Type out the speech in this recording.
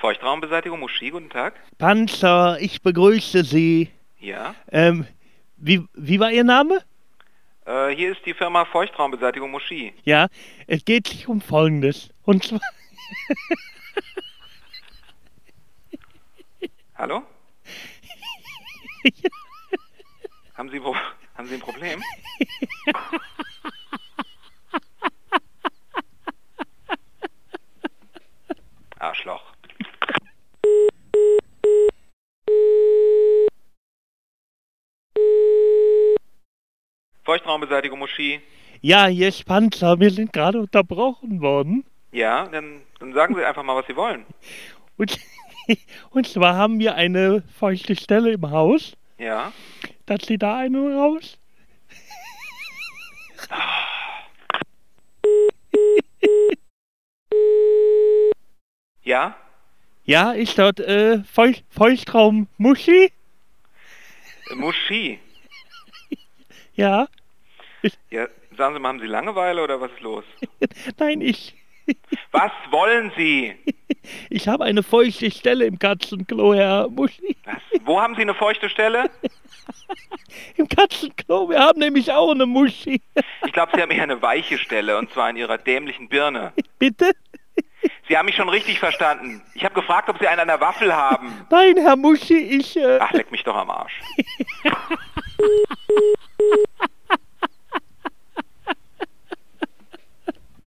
Feuchtraumbeseitigung, Muschi, guten Tag. Panzer, ich begrüße Sie. Ja. Wie war Ihr Name? Hier ist die Firma Feuchtraumbeseitigung, Muschi. Ja, es geht sich um Folgendes. Und zwar, Hallo? Haben Sie ein Problem? Arschloch. Feuchtraumbeseitigung, Muschi. ja, hier ist Panzer, wir sind gerade unterbrochen worden. Ja, dann sagen Sie einfach mal, was Sie wollen. Und, und zwar haben wir eine feuchte Stelle im Haus. Ja. Dass Sie da eine raus? Ja? Ja, ist dort Feuchtraum Muschi? Muschi. Ja, Ja, sagen Sie mal, haben Sie Langeweile oder was ist los? nein, Was wollen Sie? ich habe eine feuchte Stelle im Katzenklo, Herr Muschi. Was? Wo haben Sie eine feuchte Stelle? Im Katzenklo, wir haben nämlich auch eine Muschi. Ich glaube, Sie haben eher eine weiche Stelle, und zwar in Ihrer dämlichen Birne. Bitte? Sie haben mich schon richtig verstanden. Ich habe gefragt, ob Sie einen an der Waffel haben. Nein, Herr Muschi, Ach, leck mich doch am Arsch.